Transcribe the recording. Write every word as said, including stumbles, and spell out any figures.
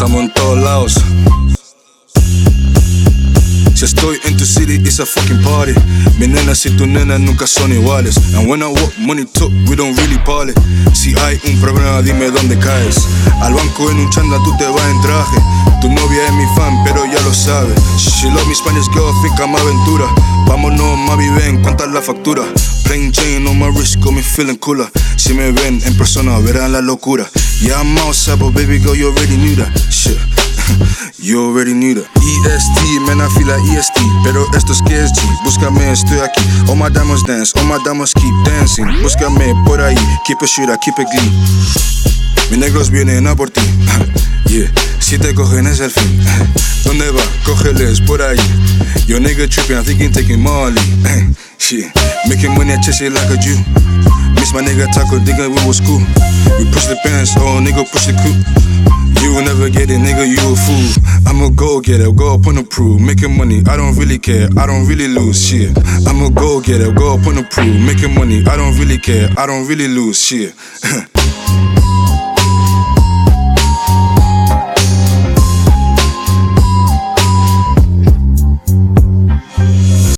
estamos en todos lados. Si estoy en tu city, it's a fucking party. Mi nena y tu nena nunca son iguales. And when I walk, money talk, we don't really party. Si hay un problema, dime dónde caes. Al banco en un chanda, tú te vas en traje. Tu novia es mi fan, pero ya lo sabe. She love me Spanish girl, think I'm aventura. Vámonos, mami, ven, ¿cuánta es la factura? Plain Jane on my wrist, got me feeling cooler. Si me ven en persona, verán la locura. Yeah, I'm outside, but baby girl, you already knew that. Shit. You already knew that. E S T, man, I feel like E S T. Pero esto es que es G, búscame, estoy aquí. All my diamonds dance, all my diamonds keep dancing. Búscame por ahí, keep it shit, I keep it clean. Mis negros vienen a por ti. Yeah, si te cogen es el fin. ¿Dónde va? Cógeles por ahí. Yo nigga tripping, I think I'm taking Molly. Shit, making money, I chase it like a Jew. Miss my nigga taco, nigga, we was cool. We push the pants, oh nigga, push the coupe. You will never get it, nigga, you a fool. I'm a go-getter, go up on the prove. Making money, I don't really care, I don't really lose shit. I'm a go-getter, go up on the prove. Making money, I don't really care, I don't really lose shit.